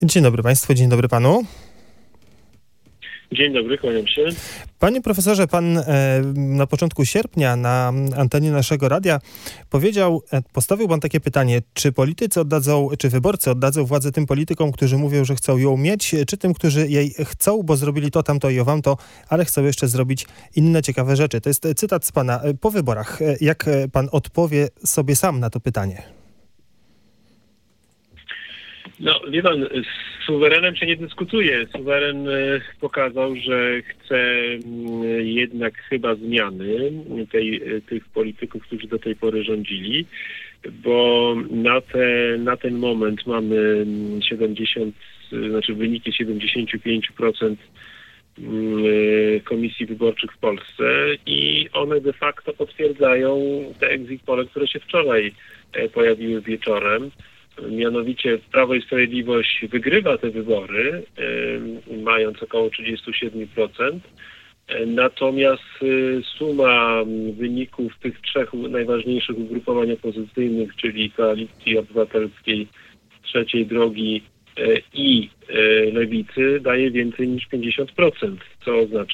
Dzień dobry Państwu, dzień dobry Panu. Dzień dobry, kłaniam się. Panie profesorze, pan na początku sierpnia na antenie naszego radia postawił pan takie pytanie, czy wyborcy oddadzą władzę tym politykom, którzy mówią, że chcą ją mieć, czy tym, którzy jej chcą, bo zrobili to, tamto i owamto, ale chcą jeszcze zrobić inne ciekawe rzeczy. To jest cytat z pana. Po wyborach, jak pan odpowie sobie sam na to pytanie? No, wie pan, z suwerenem się nie dyskutuje. Suweren pokazał, że chce jednak chyba zmiany tych polityków, którzy do tej pory rządzili, bo na ten moment mamy wyniki 75% komisji wyborczych w Polsce i one de facto potwierdzają te exit polle, które się wczoraj pojawiły wieczorem. Mianowicie Prawo i Sprawiedliwość wygrywa te wybory, mając około 37%. Natomiast suma wyników tych trzech najważniejszych ugrupowań opozycyjnych, czyli Koalicji Obywatelskiej, Trzeciej Drogi i Lewicy, daje więcej niż 50%, co oznacza,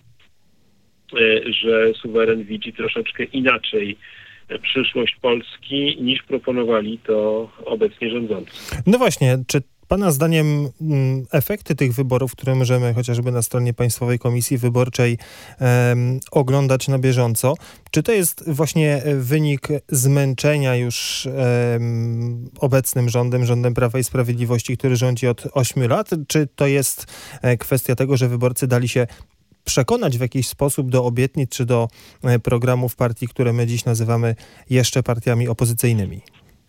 że suweren widzi troszeczkę inaczej przyszłość Polski niż proponowali to obecnie rządzący. No właśnie, czy pana zdaniem efekty tych wyborów, które możemy chociażby na stronie Państwowej Komisji Wyborczej oglądać na bieżąco, czy to jest właśnie wynik zmęczenia już obecnym rządem Prawa i Sprawiedliwości, który rządzi od 8 lat, czy to jest kwestia tego, że wyborcy dali się przekonać w jakiś sposób do obietnic czy do programów partii, które my dziś nazywamy jeszcze partiami opozycyjnymi?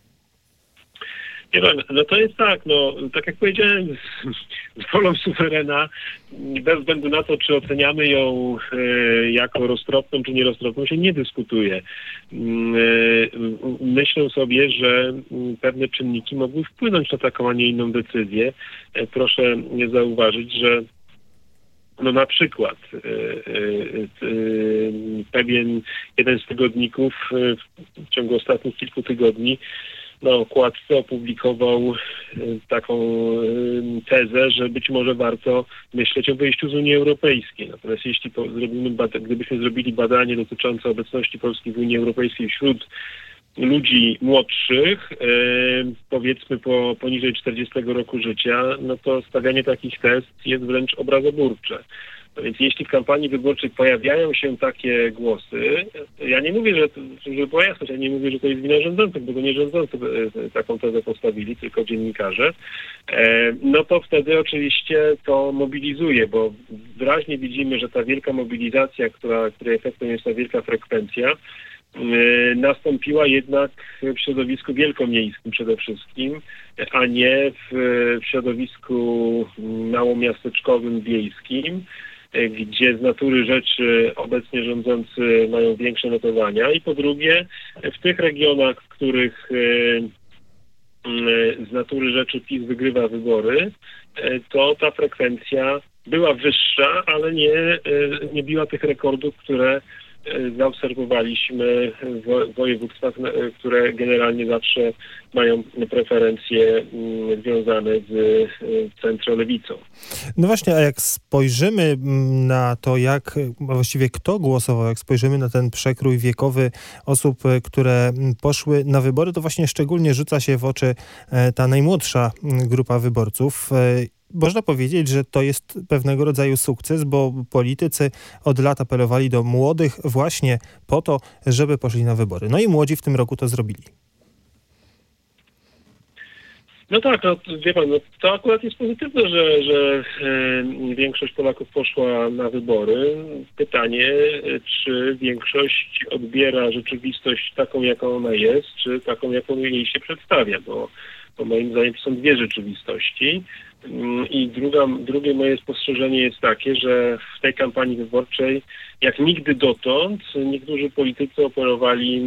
Nie wiem, no to jest tak jak powiedziałem, z wolą suwerena, bez względu na to, czy oceniamy ją jako roztropną, czy nieroztropną, się nie dyskutuje. Myślę sobie, że pewne czynniki mogły wpłynąć na taką, a nie inną decyzję. Proszę zauważyć, że na przykład jeden z tygodników w ciągu ostatnich kilku tygodni na okładce opublikował taką tezę, że być może warto myśleć o wyjściu z Unii Europejskiej. Natomiast gdybyśmy zrobili badanie dotyczące obecności Polski w Unii Europejskiej wśród ludzi młodszych, powiedzmy poniżej 40 roku życia, no to stawianie takich tez jest wręcz obrazoburcze. No więc jeśli w kampanii wyborczej pojawiają się takie głosy, ja nie mówię, żeby była jasność, ja nie mówię, że to jest wina rządzących, bo to nie rządzący taką tezę postawili, tylko dziennikarze, no to wtedy oczywiście to mobilizuje, bo wyraźnie widzimy, że ta wielka mobilizacja, której efektem jest ta wielka frekwencja, nastąpiła jednak w środowisku wielkomiejskim przede wszystkim, a nie w środowisku małomiasteczkowym, wiejskim, gdzie z natury rzeczy obecnie rządzący mają większe notowania i po drugie w tych regionach, w których z natury rzeczy PiS wygrywa wybory, to ta frekwencja była wyższa, ale nie biła tych rekordów, które zaobserwowaliśmy w województwach, które generalnie zawsze mają preferencje związane z centrolewicą. No właśnie, a jak spojrzymy na to, właściwie kto głosował, jak spojrzymy na ten przekrój wiekowy osób, które poszły na wybory, to właśnie szczególnie rzuca się w oczy ta najmłodsza grupa wyborców. Można powiedzieć, że to jest pewnego rodzaju sukces, bo politycy od lat apelowali do młodych właśnie po to, żeby poszli na wybory. No i młodzi w tym roku to zrobili. No tak, wie pan, to akurat jest pozytywne, że większość Polaków poszła na wybory. Pytanie, czy większość odbiera rzeczywistość taką, jaką ona jest, czy taką, jaką jej się przedstawia, bo moim zdaniem to są dwie rzeczywistości. I drugie moje spostrzeżenie jest takie, że w tej kampanii wyborczej, jak nigdy dotąd, niektórzy politycy operowali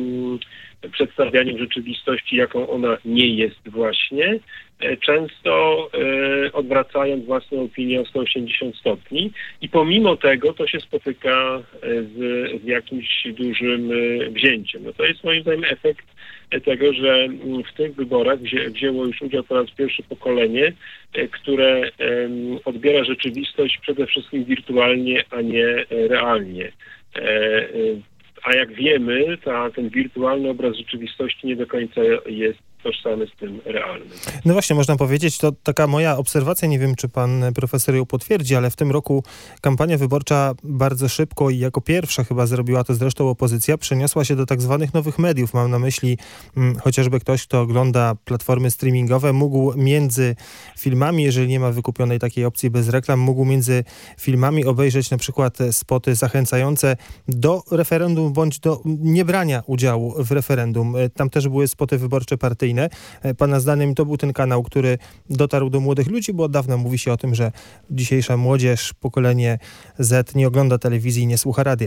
przedstawianiem rzeczywistości, jaką ona nie jest właśnie. Często odwracając własną opinię o 180 stopni i pomimo tego to się spotyka z jakimś dużym wzięciem. No to jest moim zdaniem efekt tego, że w tych wyborach wzięło już udział po raz pierwszy pokolenie, które odbiera rzeczywistość przede wszystkim wirtualnie, a nie realnie. A jak wiemy, ten wirtualny obraz rzeczywistości nie do końca jest tożsamy z tym realnym. No właśnie, można powiedzieć, to taka moja obserwacja, nie wiem, czy pan profesor ją potwierdzi, ale w tym roku kampania wyborcza bardzo szybko i jako pierwsza chyba zrobiła to zresztą opozycja, przeniosła się do tak zwanych nowych mediów. Mam na myśli chociażby ktoś, kto ogląda platformy streamingowe, mógł między filmami, jeżeli nie ma wykupionej takiej opcji bez reklam, mógł między filmami obejrzeć na przykład spoty zachęcające do referendum bądź do niebrania udziału w referendum. Tam też były spoty wyborcze partyjne. Pana zdaniem to był ten kanał, który dotarł do młodych ludzi, bo od dawna mówi się o tym, że dzisiejsza młodzież, pokolenie Z nie ogląda telewizji i nie słucha radia.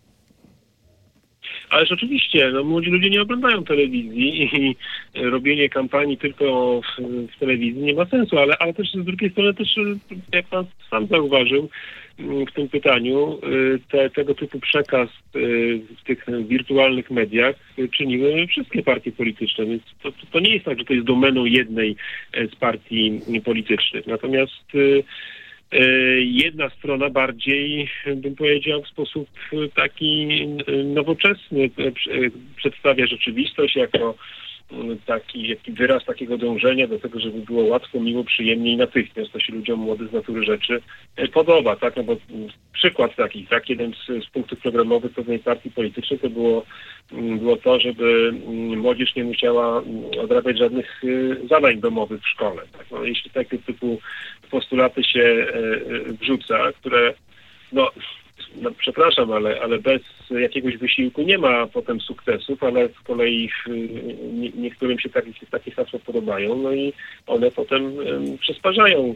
Ale rzeczywiście, młodzi ludzie nie oglądają telewizji i robienie kampanii tylko w telewizji nie ma sensu, ale też z drugiej strony też, jak pan sam zauważył w tym pytaniu, tego typu przekaz w tych wirtualnych mediach czyniły wszystkie partie polityczne, więc to nie jest tak, że to jest domeną jednej z partii politycznych. Natomiast jedna strona bardziej, bym powiedział, w sposób taki nowoczesny przedstawia rzeczywistość jako taki wyraz takiego dążenia do tego, żeby było łatwo, miło, przyjemnie i natychmiast. To się ludziom młodych z natury rzeczy podoba, tak? No bo przykład taki, tak? Jeden z punktów programowych pewnej partii politycznej to było to, żeby młodzież nie musiała odrabiać żadnych zadań domowych w szkole. Tak? No, jeśli takie typu postulaty się wrzuca, które przepraszam, ale bez jakiegoś wysiłku nie ma potem sukcesów, ale z kolei niektórym się takie hasła podobają, no i one potem przysparzają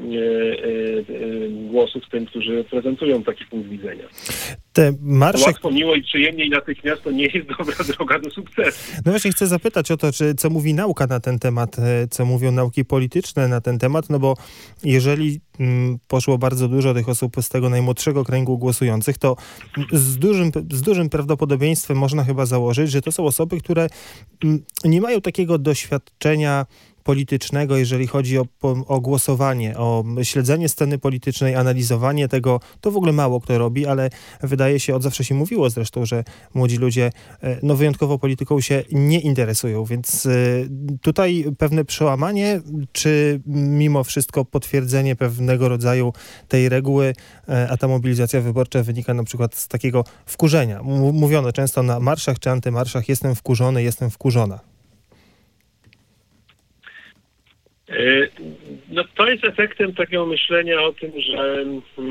głosów tym, którzy prezentują taki punkt widzenia. Łatwo, miło i przyjemnie i natychmiast to nie jest dobra droga do sukcesu. No właśnie chcę zapytać o to, co mówi nauka na ten temat, co mówią nauki polityczne na ten temat, no bo jeżeli poszło bardzo dużo tych osób z tego najmłodszego kręgu głosujących, to z dużym prawdopodobieństwem można chyba założyć, że to są osoby, które nie mają takiego doświadczenia politycznego, jeżeli chodzi o głosowanie, o śledzenie sceny politycznej, analizowanie tego, to w ogóle mało kto robi, ale wydaje się, od zawsze się mówiło zresztą, że młodzi ludzie wyjątkowo polityką się nie interesują, więc tutaj pewne przełamanie, czy mimo wszystko potwierdzenie pewnego rodzaju tej reguły, a ta mobilizacja wyborcza wynika na przykład z takiego wkurzenia. Mówiono często na marszach czy antymarszach, jestem wkurzony, jestem wkurzona. No to jest efektem takiego myślenia o tym, że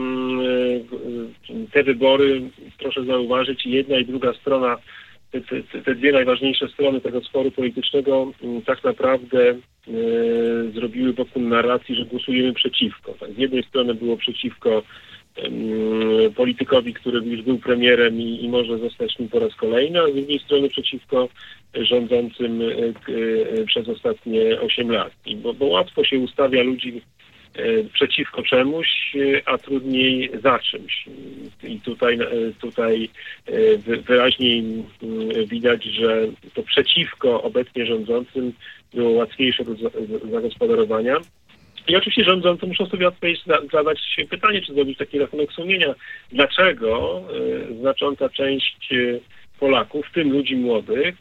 te wybory, proszę zauważyć, jedna i druga strona, te dwie najważniejsze strony tego sporu politycznego tak naprawdę zrobiły wokół narracji, że głosujemy przeciwko. Tak, z jednej strony było przeciwko politykowi, który już był premierem i może zostać nim po raz kolejny, a z drugiej strony przeciwko rządzącym przez ostatnie 8 lat. Bo łatwo się ustawia ludzi przeciwko czemuś, a trudniej za czymś. I tutaj wyraźniej widać, że to przeciwko obecnie rządzącym było łatwiejsze do zagospodarowania. I oczywiście rządzący muszą sobie zadać pytanie, czy zrobić taki rachunek sumienia, dlaczego znacząca część Polaków, w tym ludzi młodych,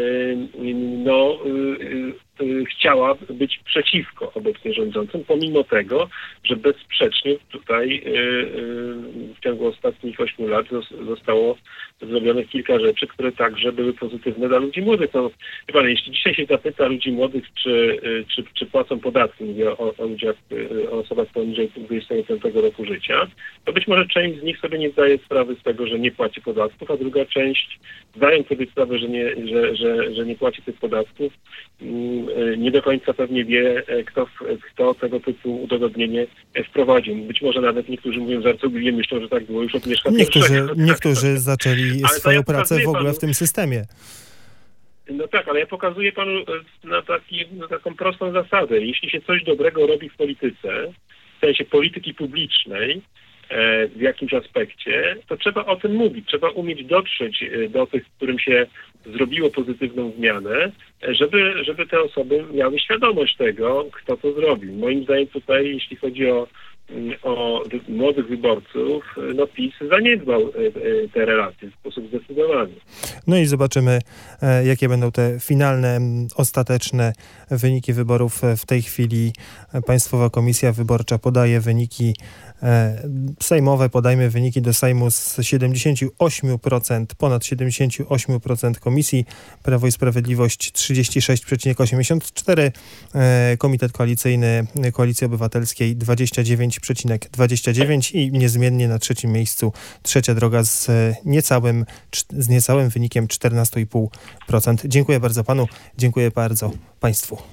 chciała być przeciwko obecnie rządzącym, pomimo tego, że bezsprzecznie tutaj w ciągu ostatnich 8 lat zostało zrobionych kilka rzeczy, które także były pozytywne dla ludzi młodych. No, wie pan, jeśli dzisiaj się zapyta ludzi młodych, czy płacą podatki, mówię o ludziach, o osobach poniżej 25 roku życia, to być może część z nich sobie nie zdaje sprawy z tego, że nie płaci podatków, a druga część, zdając sobie sprawę, że nie płaci tych podatków, nie do końca pewnie wie, kto tego typu udogodnienie wprowadził. Być może nawet niektórzy mówią żartobliwie, myślą, że tak było już od Mieszka I. Niektórzy zaczęli swoją pracę w ogóle w tym systemie. No tak, ale ja pokazuję panu na taką prostą zasadę. Jeśli się coś dobrego robi w polityce, w sensie polityki publicznej, w jakimś aspekcie, to trzeba o tym mówić. Trzeba umieć dotrzeć do tych, którym się zrobiło pozytywną zmianę, żeby te osoby miały świadomość tego, kto to zrobił. Moim zdaniem tutaj, jeśli chodzi o młodych wyborców, no PiS zaniedbał te relacje w sposób zdecydowany. No i zobaczymy, jakie będą te finalne, ostateczne wyniki wyborów. W tej chwili Państwowa Komisja Wyborcza podaje wyniki sejmowe, podajmy wyniki do Sejmu z 78%, ponad 78% komisji, Prawo i Sprawiedliwość 36,84%, Komitet Koalicyjny Koalicji Obywatelskiej 29,29% i niezmiennie na trzecim miejscu Trzecia Droga z niecałym wynikiem 14,5%. Dziękuję bardzo panu, dziękuję bardzo państwu.